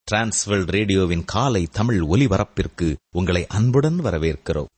Transworld ரேடியோவின் காலை தமிழ் ஒலிபரப்பிற்கு உங்களை அன்புடன் வரவேற்கிறோம்.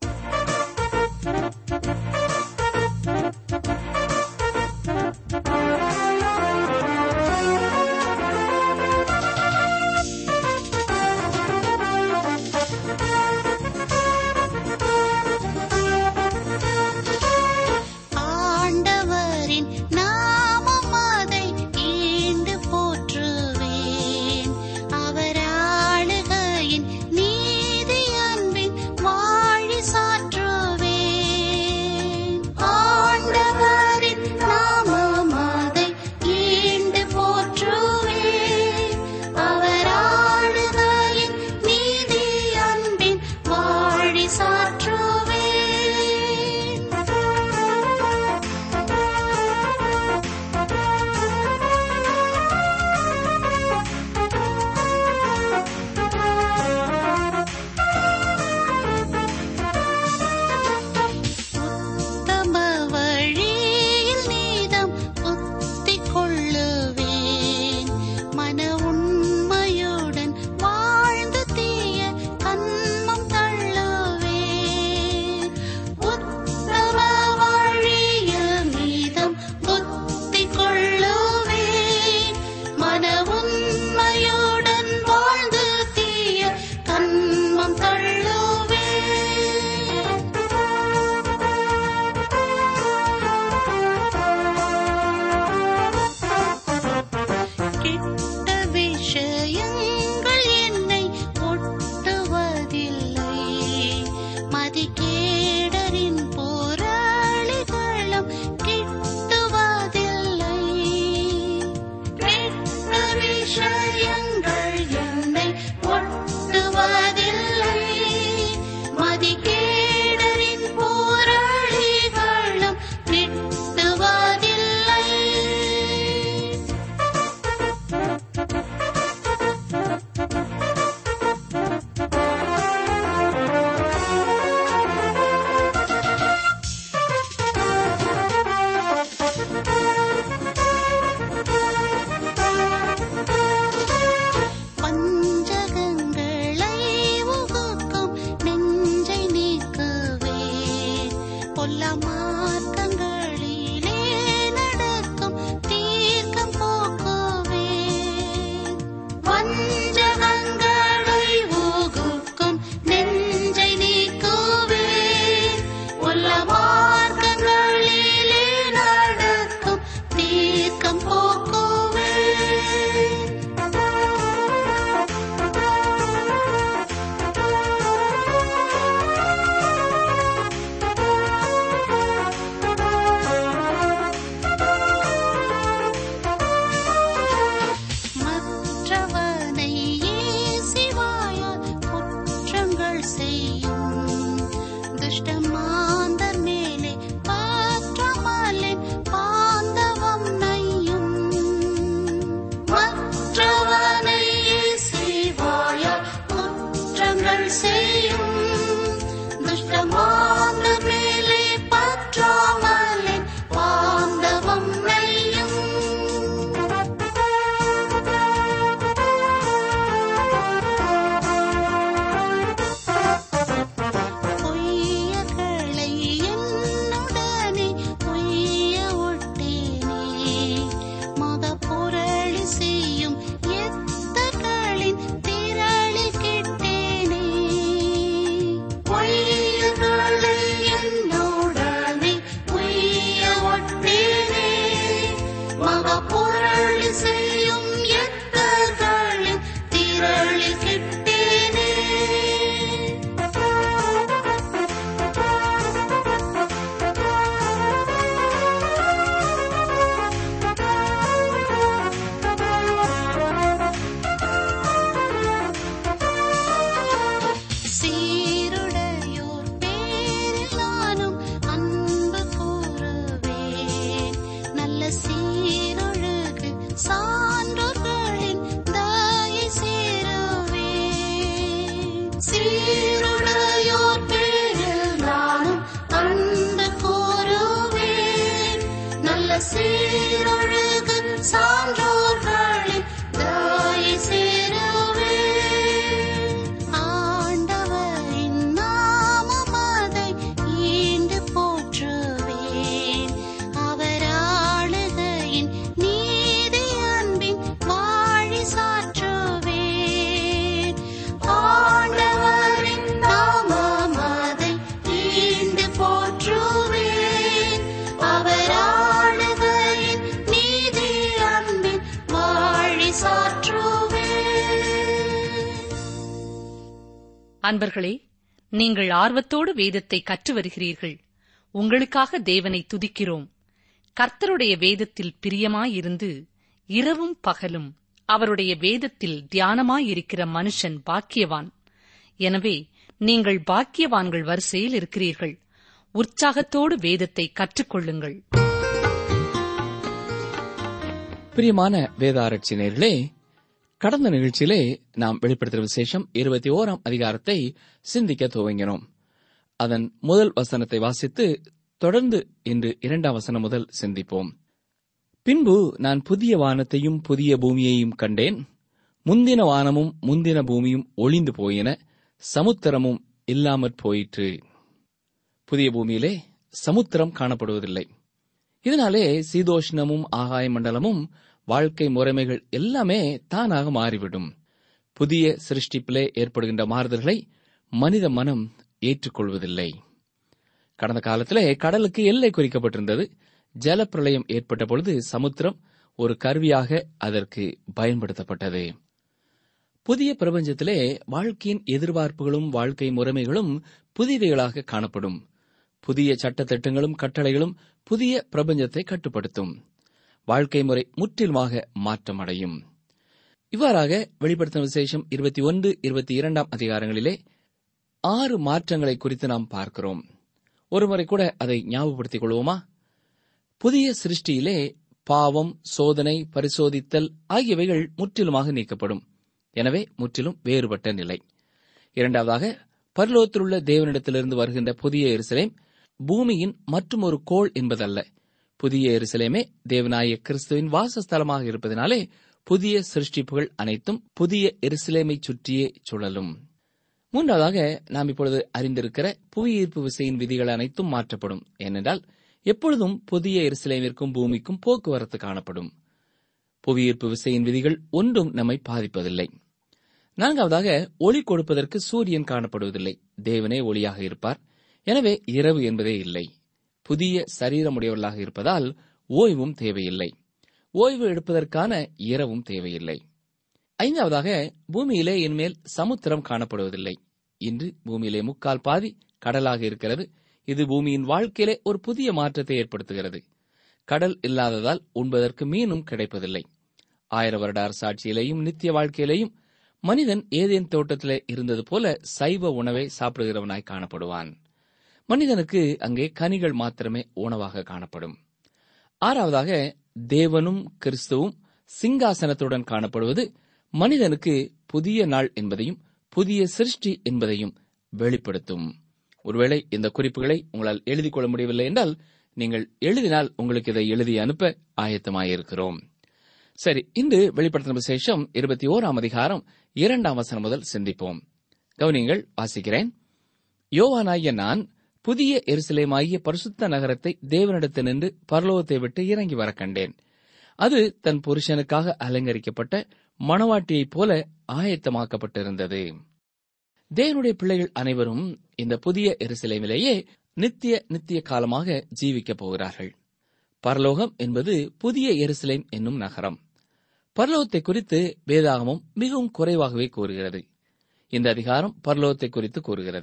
சீரொழுகு சான்றோர்களின் தாயை சேருவே. அன்பர்களே, நீங்கள் ஆர்வத்தோடு வேதத்தை கற்று வருகிறீர்கள். உங்களுக்காக தேவனை துதிக்கிறோம். கர்த்தருடைய வேதத்தில் பிரியமாயிருந்து இரவும் பகலும் அவருடைய வேதத்தில் தியானமாயிருக்கிற மனுஷன் பாக்கியவான். எனவே நீங்கள் பாக்கியவான்கள் வரிசையில் இருக்கிறீர்கள். உற்சாகத்தோடு வேதத்தை கற்றுக்கொள்ளுங்கள். பிரியமான வேத ஆராய்ச்சி நேயர்களே, கடந்த நிகழ்ச்சியிலே நாம் வெளிப்படுத்துகிற விசேஷம் 21ஆம் அதிகாரத்தை சிந்திக்க துவங்கினோம். அதன் முதல் வசனத்தை வாசித்து தொடர்ந்து இன்று 2ஆம் வசனம் முதல் சிந்திப்போம். பின்பு நான் புதிய வானத்தையும் புதிய பூமியையும் கண்டேன். முந்தின வானமும் முந்தின பூமியும் ஒளிந்து போயின, சமுத்திரமும் இல்லாமற் போயிற்று. புதிய பூமியிலே சமுத்திரம் காணப்படுவதில்லை. இதனாலே சீதோஷ்ணமும் ஆகாய மண்டலமும் வாழ்க்கை முறைமைகள் எல்லாமே தானாக மாறிவிடும். புதிய சிருஷ்டிப்பிலே ஏற்படுகின்ற மாறுதல்களை மனித மனம் ஏற்றுக்கொள்வதில்லை. கடந்த காலத்திலே கடலுக்கு எல்லை குறிக்கப்பட்டிருந்தது. ஜலப்பிரளயம் ஏற்பட்ட பொழுது சமுத்திரம் ஒரு கருவியாக அதற்கு பயன்படுத்தப்பட்டது. புதிய பிரபஞ்சத்திலே வாழ்க்கையின் எதிர்பார்ப்புகளும் வாழ்க்கை முறைமைகளும் புதியவைகளாக காணப்படும். புதிய சட்டத்திட்டங்களும் கட்டளைகளும் புதிய பிரபஞ்சத்தை கட்டுப்படுத்தும். வாழ்க்கை முறை முற்றிலுமாக மாற்றமடையும். இவ்வாறாக வெளிப்படுத்தும் விசேஷம் 21, 22ஆம் அதிகாரங்களிலே 6 மாற்றங்களை குறித்து நாம் பார்க்கிறோம். ஒருமுறை கூட அதை ஞாபகப்படுத்திக் கொள்வோமா? புதிய சிருஷ்டியிலே பாவம், சோதனை, பரிசோதித்தல் ஆகியவைகள் முற்றிலுமாக நீக்கப்படும். எனவே முற்றிலும் வேறுபட்ட நிலை. இரண்டாவதாக, பரலோகத்தில் உள்ள தேவனிடத்திலிருந்து வருகின்ற புதிய எருசலேம் பூமியின் மற்றும் ஒரு கோள் என்பதல்ல. புதிய எருசலேமே தேவனாய கிறிஸ்துவின் வாசஸ்தலமாக இருப்பதனாலே புதிய சிருஷ்டிப்புகள் அனைத்தும் புதிய எருசலேமை சுற்றியே சுழலும். மூன்றாவதாக, நாம் இப்பொழுது அறிந்திருக்கிற புவியீர்ப்பு விசையின் விதிகள் அனைத்தும் மாற்றப்படும். ஏனென்றால் எப்பொழுதும் புதிய எருசலேமிற்கும் பூமிக்கும் போக்குவரத்து காணப்படும். புவியீர்ப்பு விசையின் விதிகள் ஒன்றும் நம்மை பாதிப்பதில்லை. நான்காவதாக, ஒளி கொடுப்பதற்கு சூரியன் காணப்படுவதில்லை. தேவனே ஒளியாக இருப்பார். எனவே இரவு என்பதே இல்லை. புதிய சரீரமுடையவர்களாக இருப்பதால் ஓய்வும் தேவையில்லை. ஓய்வு எடுப்பதற்கான இரவும் தேவையில்லை. ஐந்தாவதாக, பூமியிலே இனிமேல் சமுத்திரம் காணப்படுவதில்லை. இன்று பூமியிலே முக்கால் பாதி கடலாக இருக்கிறது. இது பூமியின் வாழ்க்கையிலே ஒரு புதிய மாற்றத்தை ஏற்படுத்துகிறது. கடல் இல்லாததால் உண்பதற்கு மீனும் கிடைப்பதில்லை. 1000 வருட அரசாட்சியிலேயும் நித்திய வாழ்க்கையிலேயும் மனிதன் ஏதேன் தோட்டத்திலே இருந்தது போல சைவ உணவை சாப்பிடுகிறவனாய் காணப்படுவான். மனிதனுக்கு அங்கே கனிகள் மாத்திரமே உணவாக காணப்படும். ஆறாவதாக, தேவனும் கிறிஸ்துவும் சிங்காசனத்துடன் காணப்படுவது மனிதனுக்கு புதிய நாள் என்பதையும் புதிய சிருஷ்டி என்பதையும் வெளிப்படுத்தும். ஒருவேளை இந்த குறிப்புகளை உங்களால் எழுதிக் கொள்ள முடியவில்லை என்றால் நீங்கள் எழுதினால் உங்களுக்கு இதை எழுதி அனுப்ப ஆயத்தமாயிருக்கிறோம். சரி, இன்று வெளிப்படுத்தின விசேஷம் 21ஆம் அதிகாரம் 2ஆம் வசனம் முதல் சிந்திப்போம். கவனிங்கள், வாசிக்கிறேன். யோவானாகிய நான் புதிய எருசலேமாகிய பரிசுத்த நகரத்தை தேவனிடத்தினின்று பரலோகத்தை விட்டு இறங்கி வர கண்டேன். அது தன் புருஷனுக்காக அலங்கரிக்கப்பட்ட மணவாட்டியைப் போல ஆயத்தமாக்கப்பட்டிருந்தது. தேவனுடைய பிள்ளைகள் அனைவரும் இந்த புதிய எருசலேமிலேயே நித்திய காலமாக ஜீவிக்கப் போகிறார்கள். பரலோகம் என்பது புதிய எருசலேம் என்னும் நகரம். பரலோகத்தை குறித்து வேதாகமம் மிகவும் குறைவாகவே கூறுகிறது. இந்த அதிகாரம் பரலோகத்தை குறித்து கூறுகிறது.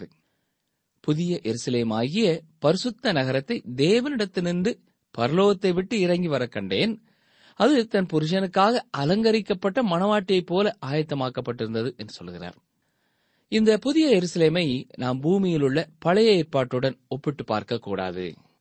புதிய எருசலேமாகிய பரிசுத்த நகரத்தை தேவனிடத்தினின்று பரலோகத்தை விட்டு இறங்கி வர கண்டேன். அது தன் புருஷனுக்காக அலங்கரிக்கப்பட்ட மணவாட்டியைப் போல ஆயத்தமாக்கப்பட்டிருந்தது என்று சொல்கிறார். இந்த புதிய எருசலேமை நாம் பூமியில் உள்ள பழைய ஏற்பாட்டுடன் ஒப்பிட்டு பார்க்க கூடாது.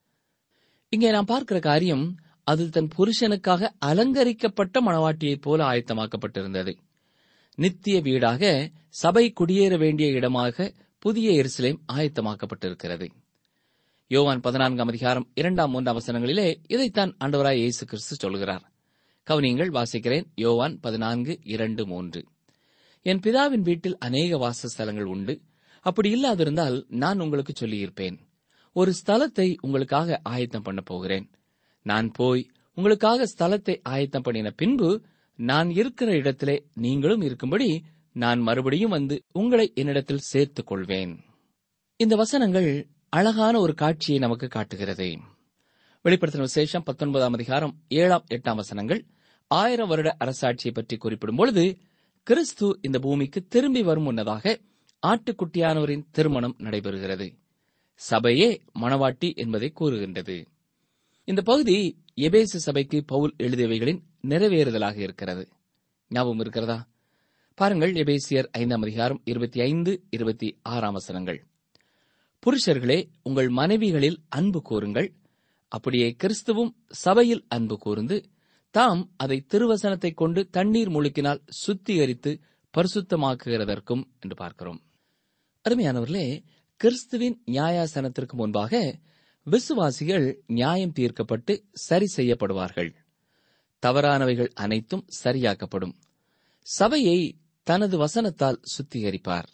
இங்கே நாம் பார்க்கிற காரியம், அது தன் புருஷனுக்காக அலங்கரிக்கப்பட்ட மணவாட்டியைப் போல ஆயத்தமாக்கப்பட்டிருந்தது. நித்திய வீடாக சபை குடியேற வேண்டிய இடமாக புதிய எருசலேம் ஆயத்தமாக்கப்பட்டிருக்கிறது. யோவான் 14ஆம் அதிகாரம் 2, 3 வசனங்களிலே இதைத்தான் ஆண்டவராய் இயேசு கிறிஸ்து சொல்கிறார். கவனியங்கள், வாசிக்கிறேன். யோவான் 14, 2, 3. என் பிதாவின் வீட்டில் அநேக வாசஸ்தலங்கள் உண்டு. அப்படி இல்லாதிருந்தால் நான் உங்களுக்கு சொல்லியிருப்பேன். ஒரு ஸ்தலத்தை உங்களுக்காக ஆயத்தம் பண்ண போகிறேன். நான் போய் உங்களுக்காக ஸ்தலத்தை ஆயத்தம் பண்ணின பின்பு நான் இருக்கிற இடத்திலே நீங்களும் இருக்கும்படி நான் மறுபடியும் வந்து உங்களை என்னிடத்தில் சேர்த்துக் கொள்வேன். இந்த வசனங்கள் அழகான ஒரு காட்சியை நமக்கு காட்டுகிறது. வெளிப்படுத்தின விசேஷம் 19ஆம் அதிகாரம் 7, 8 வசனங்கள் 1000 வருட அரசாட்சியை பற்றி குறிப்பிடும் பொழுது, கிறிஸ்து இந்த பூமிக்கு திரும்பி வரும் முன்னதாக ஆட்டுக்குட்டியானவரின் திருமணம் நடைபெறுகிறது. சபையே மணவாட்டி என்பதை கூறுகின்றது. இந்த பகுதி எபேசு சபைக்கு பவுல் எழுதியவைகளின் நிறைவேறுதலாக இருக்கிறது. ஞாபகம் இருக்கிறதா? பாருங்கள், எபேசியர் 5ஆம் அதிகாரம் 25-26 வசனங்கள். புருஷர்களே, உங்கள் மனைவிகளில் அன்பு கூறுங்கள். அப்படியே கிறிஸ்துவும் சபையில் அன்பு கூர்ந்து தாம் அதை திருவசனத்தைக் கொண்டு தண்ணீர் முழுக்கினால் சுத்திகரித்து பரிசுத்தமாக்குகிறதற்கும் என்று பார்க்கிறோம். அருமையானவர்களே, கிறிஸ்துவின் நியாயாசனத்திற்கு முன்பாக விசுவாசிகள் நியாயம் தீர்க்கப்பட்டு சரி செய்யப்படுவார்கள். தவறானவைகள் அனைத்தும் சரியாக்கப்படும். சபையை தனது வசனத்தால் சுத்திகரிப்பார்.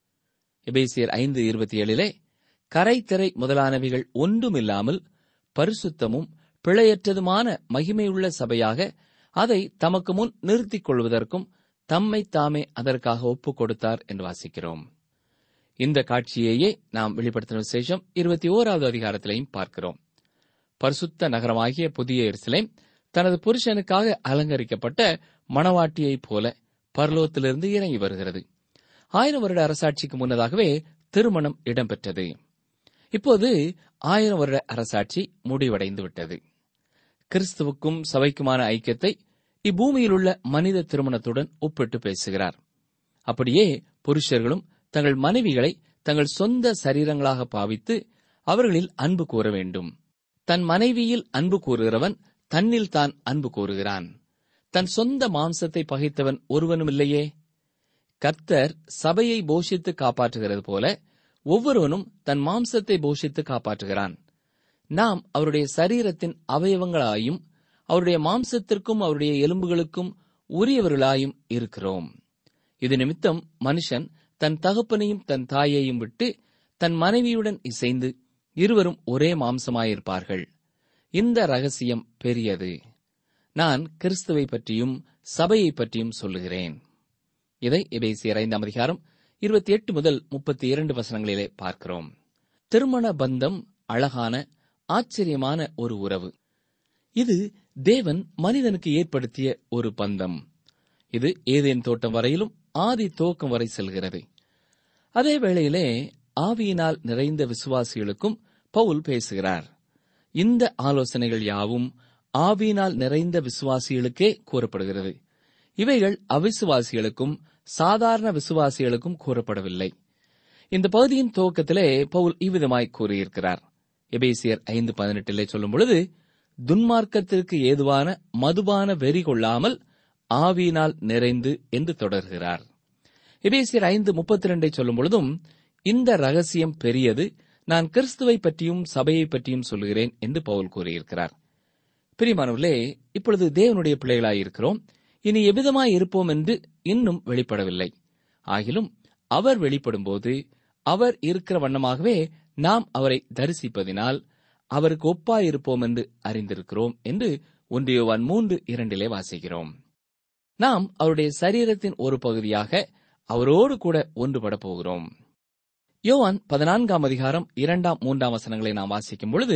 எபேசியர் 5:27 கரைத்திரை முதலானவைகள் ஒன்றுமில்லாமல் பரிசுத்தமும் பிழையற்றதுமான மகிமையுள்ள சபையாக அதை தமக்கு முன் நிறுத்திக் கொள்வதற்கும் தம்மை தாமே அதற்காக ஒப்புக் கொடுத்தார் என்று வாசிக்கிறோம். இந்த காட்சியையே நாம் வெளிப்படுத்தின விசேஷம் 21வது அதிகாரத்திலையும் பார்க்கிறோம். பரிசுத்த நகரமாகிய புதிய எருசலேம் தனது புருஷனுக்காக அலங்கரிக்கப்பட்ட மணவாட்டியைப் போல பரலோகத்திலிருந்து இறங்கி வருகிறது. 1000 வருட அரசாட்சிக்கு முன்னதாகவே திருமணம் இடம்பெற்றது. இப்போது 1000 வருட அரசாட்சி முடிவடைந்து விட்டது. கிறிஸ்துவுக்கும் சபைக்குமான ஐக்கியத்தை இப்பூமியில் உள்ள மனித திருமணத்துடன் ஒப்பிட்டு பேசுகிறார். அப்படியே புருஷர்களும் தங்கள் மனைவிகளை தங்கள் சொந்த சரீரங்களாக பாவித்து அவர்களில் அன்பு கூற வேண்டும். தன் மனைவியில் அன்பு கூறுகிறவன் தன்னில் தான் அன்பு கூறுகிறான். தன் சொந்த மாம்சத்தை பகைத்தவன் ஒருவனுமில்லையே. கர்த்தர் சபையை போஷித்து காப்பாற்றுகிறது போல ஒவ்வொருவனும் தன் மாம்சத்தை போஷித்து காப்பாற்றுகிறான். நாம் அவருடைய சரீரத்தின் அவயவங்களாயும் அவருடைய மாம்சத்திற்கும் அவருடைய எலும்புகளுக்கும் உரியவர்களாயும் இருக்கிறோம். இது நிமித்தம் மனுஷன் தன் தகப்பனையும் தன் தாயையும் விட்டு தன் மனைவியுடன் இசைந்து இருவரும் ஒரே மாம்சமாயிருப்பார்கள். இந்த ரகசியம் பெரியது. நான் கிறிஸ்துவை பற்றியும் சபையை பற்றியும் சொல்லுகிறேன். இதை எபேசியர் 5ஆம் அதிகாரம் 28 முதல் 32 வசனங்களிலே பார்க்கிறோம். திருமண பந்தம் அழகான ஆச்சரியமான ஒரு உறவு. இது தேவன் மனிதனுக்கு ஏற்படுத்திய ஒரு பந்தம். இது ஏதேன் தோட்டம் வரையிலும் ஆதி துவக்கம் வரை செல்கிறது. அதே வேளையிலே ஆவியினால் நிறைந்த விசுவாசிகளுக்கும் பவுல் பேசுகிறார். இந்த ஆலோசனைகள் யாவும் ஆவியினால் நிறைந்த விசுவாசிகளுக்கே கூறப்படுகிறது. இவைகள் அவிசுவாசிகளுக்கும் சாதாரண விசுவாசிகளுக்கும் கூறப்படவில்லை. இந்த பகுதியின் துவக்கத்திலே பவுல் இவ்விதமாய் கூறியிருக்கிறார். எபேசியர் 5:18 சொல்லும் பொழுது, துன்மார்க்கத்திற்கு ஏதுவான மதுபான வெறி கொள்ளாமல் ஆவியினால் நிறைந்து என்று தொடர்கிறார். எபேசியர் 5:32 சொல்லும் பொழுதும், இந்த ரகசியம் பெரியது, நான் கிறிஸ்துவை பற்றியும் சபையை பற்றியும் சொல்லுகிறேன் என்று பவுல் கூறியிருக்கிறார். பிரியமானவர்களே, இப்பொழுது தேவனுடைய பிள்ளைகளாயிருக்கிறோம். இனி எவ்விதமாய் இருப்போம் என்று இன்னும் வெளிப்படவில்லை. ஆகிலும் அவர் வெளிப்படும்போது அவர் இருக்கிற வண்ணமாகவே நாம் அவரை தரிசிப்பதினால் அவருக்கு ஒப்பாயிருப்போம் என்று அறிந்திருக்கிறோம் என்று 1 யோவான் 3:2 வாசிக்கிறோம். நாம் அவருடைய சரீரத்தின் ஒரு பகுதியாக அவரோடு கூட ஒன்றுபட போகிறோம். யோவான் 14ஆம் அதிகாரம் 2-3 வசனங்களை நாம் வாசிக்கும் பொழுது,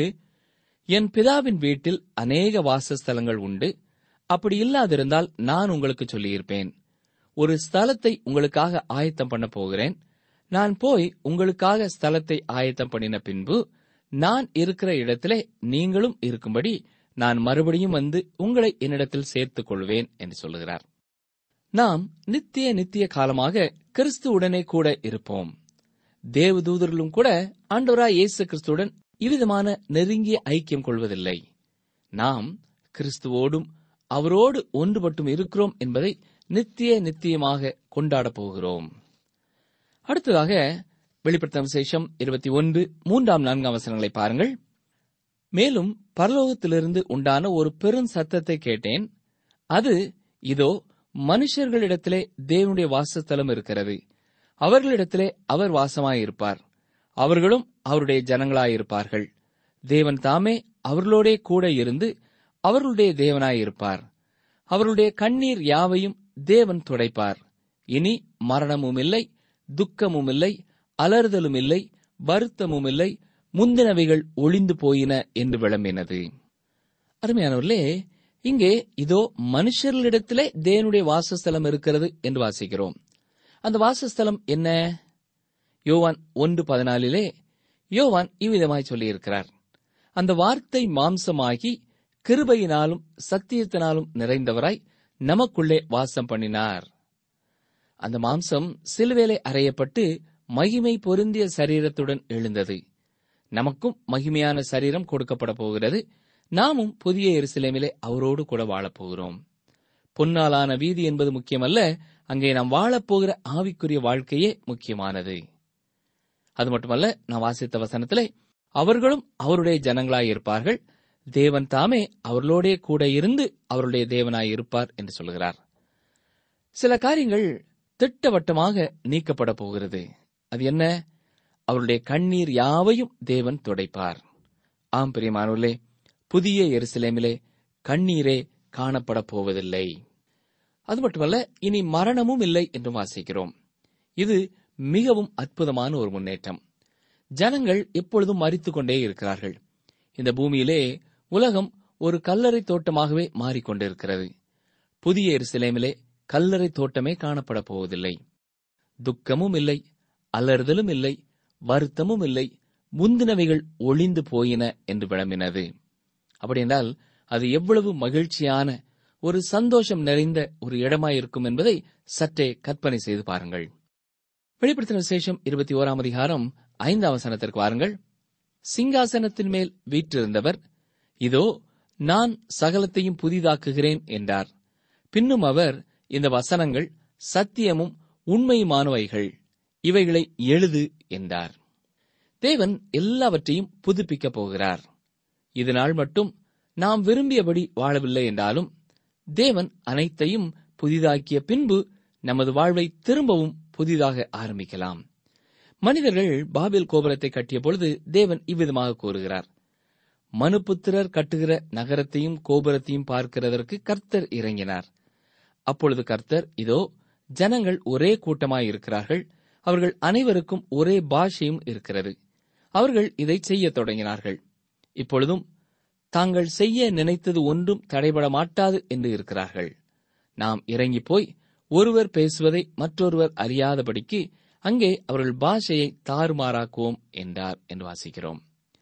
என் பிதாவின் வீட்டில் அநேக வாசஸ்தலங்கள் உண்டு. அப்படி இல்லாதிருந்தால் நான் உங்களுக்கு சொல்லியிருப்பேன். ஒரு ஸ்தலத்தை உங்களுக்காக ஆயத்தம் பண்ண போகிறேன். நான் போய் உங்களுக்காக ஸ்தலத்தை ஆயத்தம் பண்ணின பின்பு நான் இருக்கிற இடத்திலே நீங்களும் இருக்கும்படி நான் மறுபடியும் வந்து உங்களை என்னிடத்தில் சேர்த்துக் கொள்வேன் என்று சொல்லுகிறார். நாம் நித்திய காலமாக கிறிஸ்துவுடனே கூட இருப்போம். தேவதூதர்களும் கூட ஆண்டவராய் இயேசு கிறிஸ்துவுடன் இவ்விதமான நெருங்கிய ஐக்கியம் கொள்வதில்லை. நாம் கிறிஸ்துவோடும் அவரோடு ஒன்றுபட்டும் இருக்கிறோம் என்பதை நித்தியமாக கொண்டாடப் போகிறோம். அடுத்ததாக வெளிப்படுத்தின விசேஷம் 21:3-4 வசனங்களை பாருங்கள். மேலும் பரலோகத்திலிருந்து உண்டான ஒரு பெரும் சத்தத்தை கேட்டேன். அது, இதோ மனுஷர்களிடத்திலே தேவனுடைய வாசஸ்தலம் இருக்கிறது. அவர்களிடத்திலே அவர் வாசமாயிருப்பார். அவர்களும் அவருடைய ஜனங்களாயிருப்பார்கள். தேவன் தாமே அவர்களோடே கூட இருந்து அவர்களுடைய தேவனாயிருப்பார். அவர்களுடைய கண்ணீர் யாவையும் தேவன் துடைப்பார். இனி மரணமும் இல்லை, துக்கமும் இல்லை, அலறுதலும் இல்லை, வருத்தமும் இல்லை, முந்தினவைகள் ஒளிந்து போயின என்று விளம்பினது. அருமையானவர்களே, இங்கே இதோ மனுஷர்களிடத்திலே தேவனுடைய வாசஸ்தலம் இருக்கிறது என்று வாசிக்கிறோம். அந்த வாசஸ்தலம் என்ன? யோவான் 1:14 யோவான் இவ்விதமாய் சொல்லியிருக்கிறார், அந்த வார்த்தை மாம்சமாகி கிருபையினாலும் சத்தியத்தினாலும் நிறைந்தவராய் நமக்குள்ளே வாசம் பண்ணினார். அந்த மாம்சம் சிலுவையிலே அறையப்பட்டு மகிமை பொருந்திய சரீரத்துடன் எழுந்தது. நமக்கும் மகிமையான சரீரம் கொடுக்கப்பட போகிறது. நாமும் புதிய எருசலேமிலே அவரோடு கூட வாழப்போகிறோம். பொன்னாலான வீதி என்பது முக்கியமல்ல, அங்கே நாம் வாழப்போகிற ஆவிக்குரிய வாழ்க்கையே முக்கியமானது. அது மட்டுமல்ல, நாம் வாசித்த வசனத்திலே அவர்களும் அவருடைய ஜனங்களாயிருப்பார்கள், தேவன் தாமே அவர்களோடே கூட இருந்து அவருடைய தேவனாயிருப்பார் என்று சொல்கிறார். சில காரியங்கள் திட்டவட்டமாக நீக்கப்பட போகிறது. அது என்ன? அவருடைய கண்ணீர் யாவையும் தேவன் துடைப்பார். ஆம் பிரியமானவர்களே, புதிய எருசலேமிலே கண்ணீரே காணப்பட போவதில்லை. அது மட்டுமல்ல, இனி மரணமும் இல்லை என்று வாசிக்கிறோம். இது மிகவும் அற்புதமான ஒரு முன்னேற்றம். ஜனங்கள் எப்பொழுதும் மரித்துக் கொண்டே இருக்கிறார்கள். இந்த பூமியிலே உலகம் ஒரு கல்லறை தோட்டமாகவே மாறிக்கொண்டிருக்கிறது. புதிய எருசலேமிலே கல்லறை தோட்டமே காணப்பட போவதில்லை. துக்கமும் இல்லை, அலறுதலும் இல்லை, வருத்தமும் இல்லை, முந்தினவைகள் ஒளிந்து போயின என்று விளம்பினது. அப்படியென்றால் அது எவ்வளவு மகிழ்ச்சியான ஒரு சந்தோஷம் நிறைந்த ஒரு இடமாயிருக்கும் என்பதை சற்றே கற்பனை செய்து பாருங்கள். வெளிப்படுத்தின விசேஷம் 21ஆம் அதிகாரம் 5ஆம் வசனத்திற்கு வாருங்கள். சிங்காசனத்தின் மேல் வீற்றிருந்தவர், இதோ நான் சகலத்தையும் புதிதாக்குகிறேன் என்றார். பின்னும் அவர், இந்த வசனங்கள் சத்தியமும் உண்மையுமானவைகள், இவைகளை எழுது என்றார். தேவன் எல்லாவற்றையும் புதுப்பிக்கப் போகிறார். இதனால் மட்டும் நாம் விரும்பியபடி வாழவில்லை என்றாலும் தேவன் அனைத்தையும் புதிதாக்கிய பின்பு நமது வாழ்வை திரும்பவும் புதிதாக ஆரம்பிக்கலாம். மனிதர்கள் பாபேல் கோபுரத்தை கட்டிய பொழுது தேவன் இவ்விதமாக கூறுகிறார், மனுபுத்திரர் கட்டுகிற நகரத்தையும் கோபுரத்தையும் பார்க்கிறதற்கு கர்த்தர் இறங்கினார். அப்பொழுது கர்த்தர், இதோ ஜனங்கள் ஒரே கூட்டமாயிருக்கிறார்கள், அவர்கள் அனைவருக்கும் ஒரே பாஷையும் இருக்கிறது. அவர்கள் இதை செய்யத் தொடங்கினார்கள். இப்பொழுதும் தாங்கள் செய்ய நினைத்தது ஒன்றும் தடைபட மாட்டாது என்று இருக்கிறார்கள். நாம் இறங்கி போய் ஒருவர் பேசுவதை மற்றொருவர் அறியாதபடிக்கு அங்கே அவர்கள் பாஷையை தாறுமாறாக்குவோம் என்றார் என்று வாசிக்கிறோம்.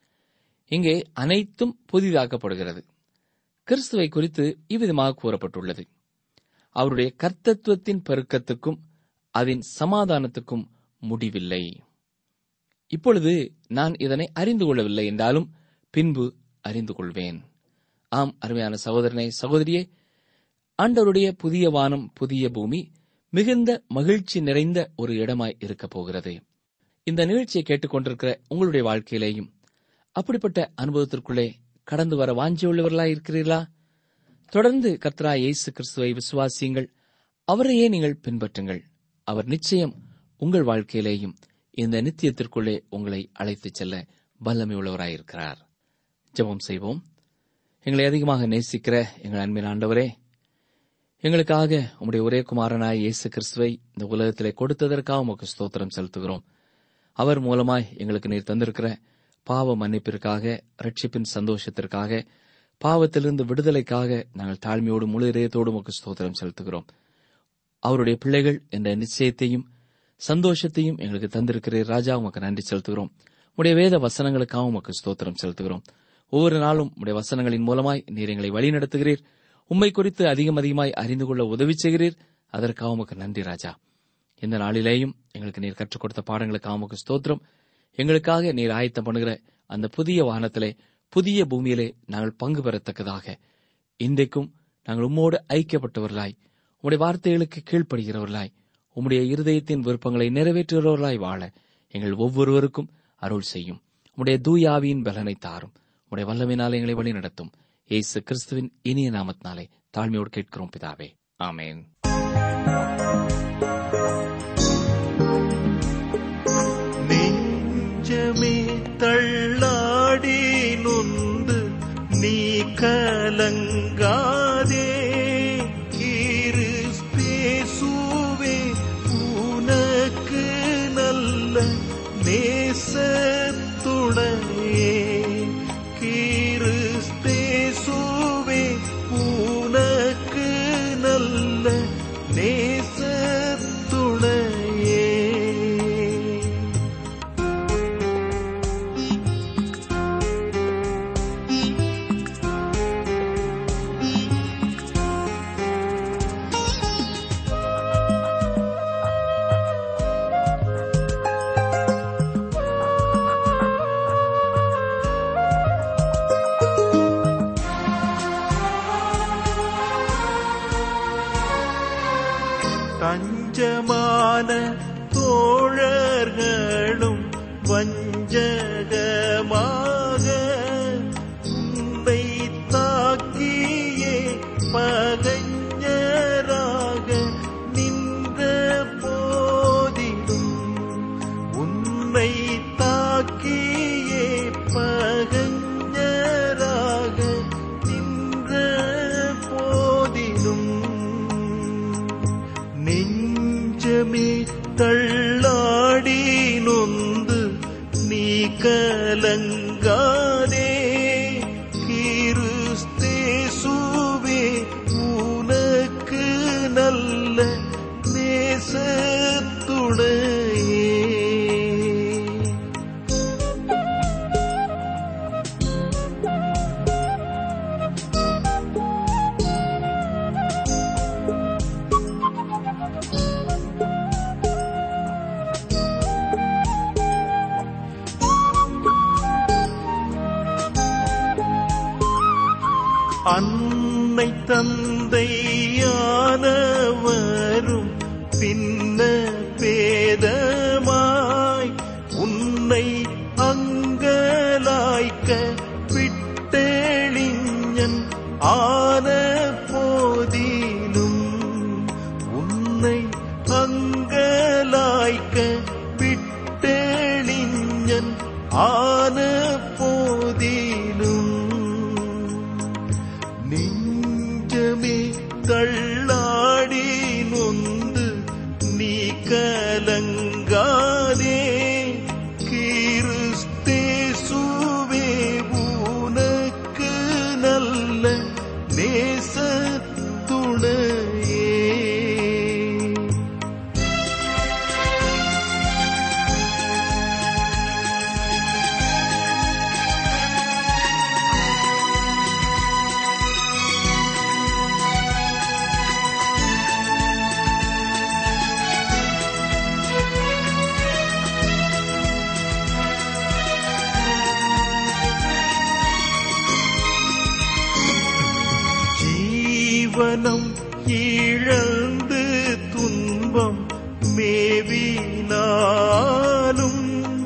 இங்கே அனைத்தும் புதிதாக்கப்படுகிறது. கிறிஸ்துவை குறித்து இவ்விதமாக கூறப்பட்டுள்ளது, அவருடைய கர்த்தத்துவத்தின் பெருக்கத்துக்கும் அதன் சமாதானத்துக்கும் முடிவில்லை. இப்பொழுது நான் இதனை அறிந்து கொள்ளவில்லை என்றாலும் பின்பு அறிந்து கொள்வேன். ஆம் அருமையான சகோதரனே, சகோதரியே, ஆண்டவருடைய புதிய வானம் புதிய பூமி மிகுந்த மகிழ்ச்சி நிறைந்த ஒரு இடமாய் இருக்கப் போகிறது. இந்த நிகழ்ச்சியை கேட்டுக்கொண்டிருக்கிற உங்களுடைய வாழ்க்கையிலேயும் அப்படிப்பட்ட அனுபவத்திற்குள்ளே கடந்து வர வாஞ்சியுள்ளவர்களாய் இருக்கிறீர்களா? தொடர்ந்து கர்த்தராகிய இயேசு கிறிஸ்துவை விசுவாசியுங்கள், அவரையே நீங்கள் பின்பற்றுங்கள். அவர் நிச்சயம் உங்கள் வாழ்க்கையிலேயும் இந்த நித்தியத்திற்குள்ளே உங்களை அழைத்துச் செல்ல வல்லமை உள்ளவராயிருக்கிறார். ஜெபம் செய்வோம். எங்களை அதிகமாக நேசிக்கிற எங்கள் அன்பின் ஆண்டவரே, எங்களுக்காக உம்முடைய ஒரே குமாரனாய் இயேசு கிறிஸ்துவை இந்த உலகத்திலே கொடுத்ததற்காக உமக்கு ஸ்தோத்திரம் செலுத்துகிறோம். அவர் மூலமாய் எங்களுக்கு நீர் தந்திருக்கிற பாவ மன்னிப்பிற்காக, ரட்சிப்பின் சந்தோஷத்திற்காக, பாவத்திலிருந்து விடுதலைக்காக நாங்கள் தாழ்மையோடு முழு இதயத்தோடு உமக்கு ஸ்தோத்திரம் செலுத்துகிறோம். அவருடைய பிள்ளைகள் என்ற நிச்சயத்தையும் சந்தோஷத்தையும் எங்களுக்கு தந்திருக்கிறீர் ராஜா, உமக்கு நன்றி செலுத்துகிறோம். உடைய வேத வசனங்களுக்காக உமக்கு ஸ்தோத்திரம் செலுத்துகிறோம். ஒவ்வொரு நாளும் உடைய வசனங்களின் மூலமாய் நீர் எங்களை வழி நடத்துகிறீர். உம்மை குறித்து அதிகமாய் அறிந்து கொள்ள உதவி செய்கிறீர். அதற்காக உமக்கு நன்றி ராஜா. இந்த நாளிலேயும் எங்களுக்கு நீர் கற்றுக் கொடுத்த பாடங்களுக்காக உமக்கு ஸ்தோத்திரம். எங்களுக்காக நீர் ஆயத்தம் பண்ணுகிற அந்த புதிய வானத்திலே, புதிய பூமியிலே நாங்கள் பங்கு பெறத்தக்கதாக இன்றைக்கும் நாங்கள் உம்மோடு ஐக்கியப்பட்டவர்களாய், உம்முடைய வார்த்தைகளுக்கு கீழ்ப்படுகிறவர்களாய், உம்முடைய இருதயத்தின் விருப்பங்களை நிறைவேற்றுகிறவர்களாய் வாழ எங்கள் ஒவ்வொருவருக்கும் அருள் செய்யும். உம்முடைய தூயாவியின் பலனை தாரும். உம்முடைய வல்லமையினால் எங்களை வழி நடத்தும். இயேசு கிறிஸ்துவின் இனிய நாமத்தினாலே தாழ்மையோடு கேட்கிறோம் பிதாவே, ஆமென். நெஞ்சமே தள்ளாடி நொந்து நீ கலங்காதே, கிறிஸ்தேசுவே உனக்கு நல்ல நேசத்துணையே, கிறிஸ்தேசுவே உனக்கு நல்ல நேசத்துணையே, வஞ்சகமாக உன்னை தாக்கியே பகைஞராக நின்ற போதிலும், உன்னை தாக்கியே பகைஞராக நின்ற போதிலும், நெஞ்சமே தள்ளாடி நொந்து நீ கலங்காதே, கிறிஸ்தேசுவே உனக்கு நல்ல நேசத்துணையே. அன்னை தந்தையானவரும் பின்ன பேதமாய் உன்னை அங்கலாய்க்க விட்டெளிஞன் ஆன போதிலும், உன்னை அங்கலாய்க்க விட்டெளிஞன் ஆன போதிலும், நெஞ்சமே தள்ளாடி நொந்து நீ கலங்காதே, கிறிஸ்தேசுவே உனக்கு நல்ல நேசத்துணையே. ஜீவனம் இழந்து துன்பம் மேவினாலும்,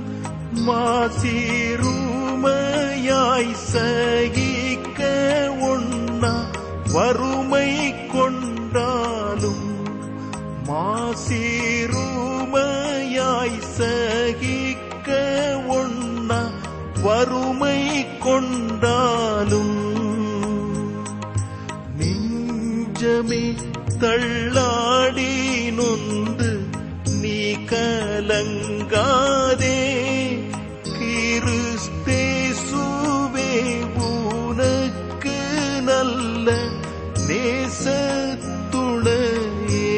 மாசிறுமையாய் சகிக்க ஒண்ணா வறுமை கொண்டாலும், மாசிறுமையாய் சகிக்க ஒண்ணா வறுமை கொண்டாலும், நெஞ்சமே தள்ளாடி நொந்து நீ கலங்காதே, கிறிஸ்தேசுவே உனக்கு நல்ல நேசத்துணையே.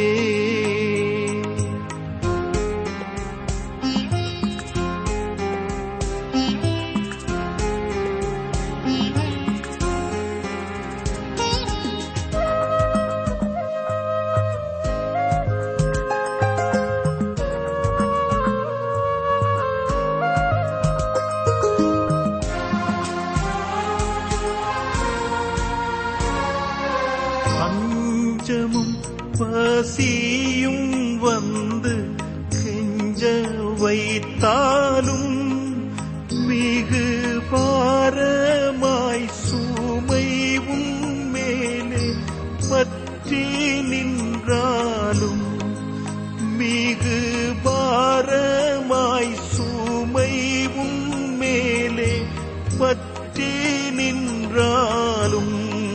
பஞ்சமும் பசியும் வந்து கெஞ்ச வைத்தாலும், மிகு பாரமாய் சுமைவும் மேலே பற்றி நின்றாலும், மிகு பாரமாய் சுமைவும் மேலே பற்றி நின்றாலும்,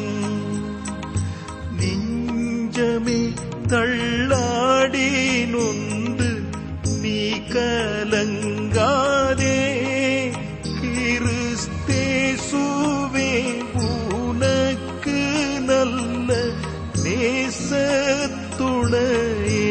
நெஞ்சமே தள்ளாடி நொந்து நீ கலங்காதே, கிறிஸ்தேசுவே உனக்கு நல்ல நேசத்துணையே.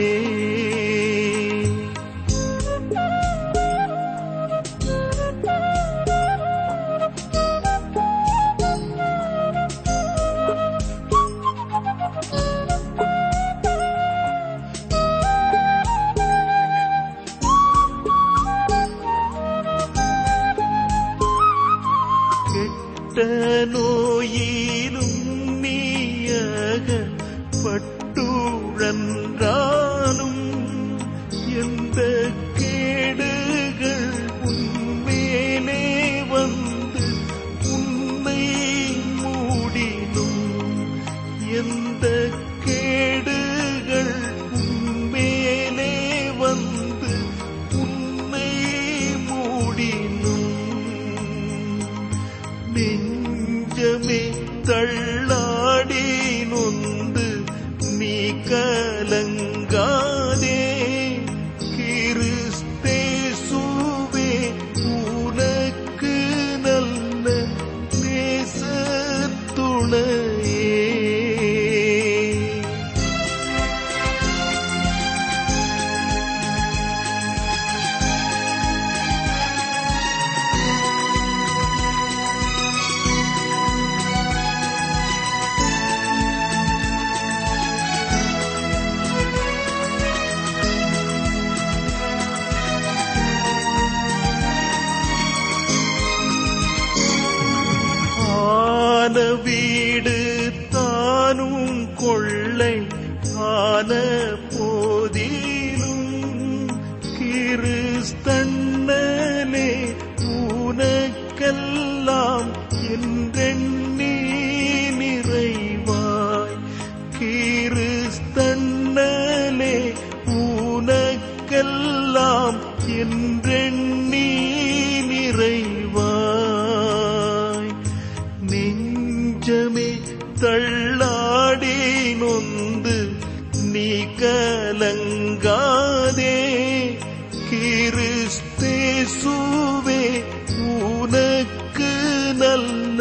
நோயிலும் நீயக பட்டுழன்றாலும், எந்த கேடுகள் உன்மே எல்லாம் என்றெண்ணி நிறைவாய். நெஞ்சமே தள்ளாடி நொந்து நீ கலங்காதே, கிறிஸ்தேசுவே உனக்கு நல்ல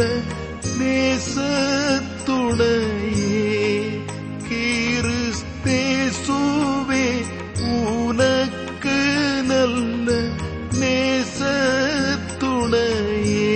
நேசத்துணையே. கிறிஸ்தேசுவே உனக்கு நல்ல நேசத்துணையே.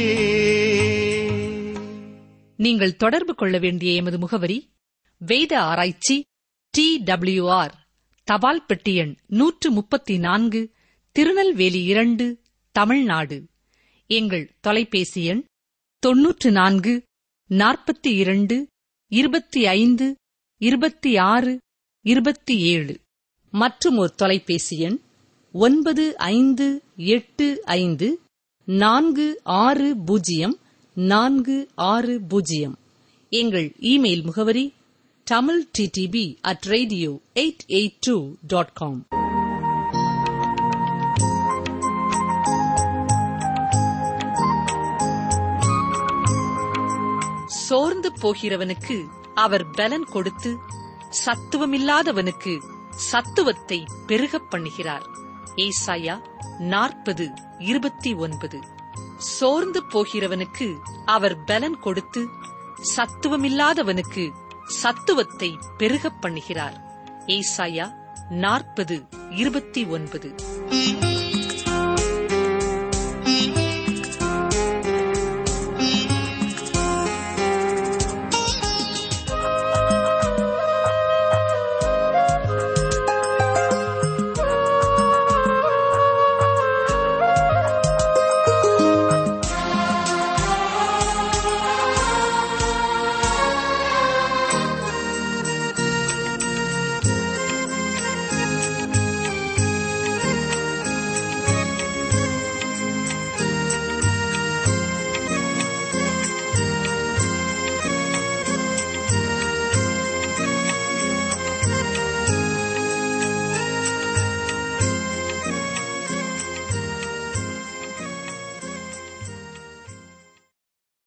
நீங்கள் தொடர்பு கொள்ள வேண்டிய எமது முகவரி: வேத ஆராய்ச்சி, TWR, தபால் பெட்டி எண் 134, திருநெல்வேலி 2, தமிழ்நாடு. எங்கள் தொலைபேசி எண் 94 42 25 26 27. மற்றும் ஒரு தொலைபேசி எண் 9585 460 460. எங்கள் இமெயில் முகவரி tamilttb@radio882.com. சோர்ந்து போகிறவனுக்கு அவர் பலன் கொடுத்து, சத்துவமில்லாதவனுக்கு சத்துவத்தை பெருகப் பண்ணுகிறார். ஏசாயா 40:29. சோர்ந்து போகிறவனுக்கு அவர் பலன் கொடுத்து, சத்துவமில்லாதவனுக்கு சத்துவத்தை பெருகப் பண்ணுகிறார். ஏசாயா 40:29.